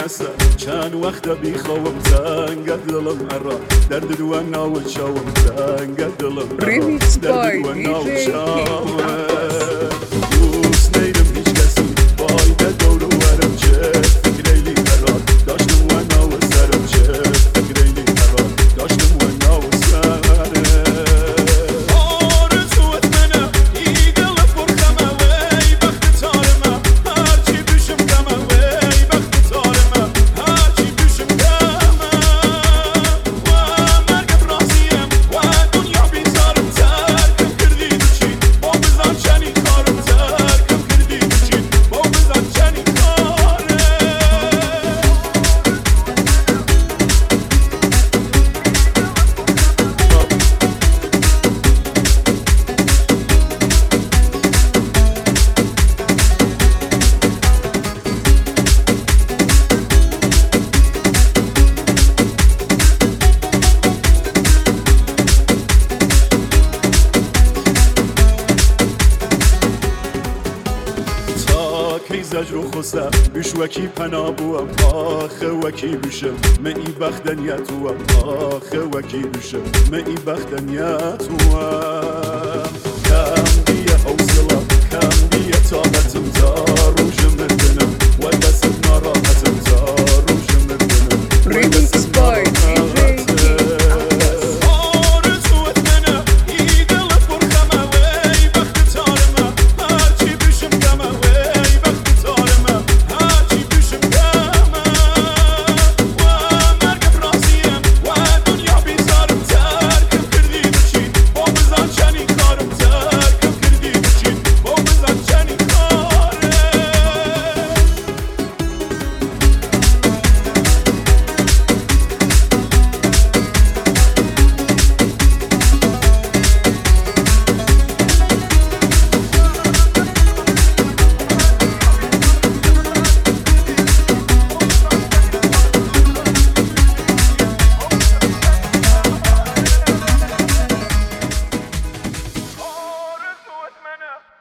نسا چند وقت بیخوام تنگ دلم ارا درد دو ناو شاوم تنگ دلم Remix by درد دو ناو DJ شاوم King دوست نیدم هیچ کسی باید دور و ورم چه فکریلی ارا داشتم و ناو سرم چه فکریلی ارا داشتم و ناو سرم زجر و خسته بیش وکی پنا بوم آخه وکی بشم من ای بختنیتوم آخه وکی بشم من ای بختنیتوم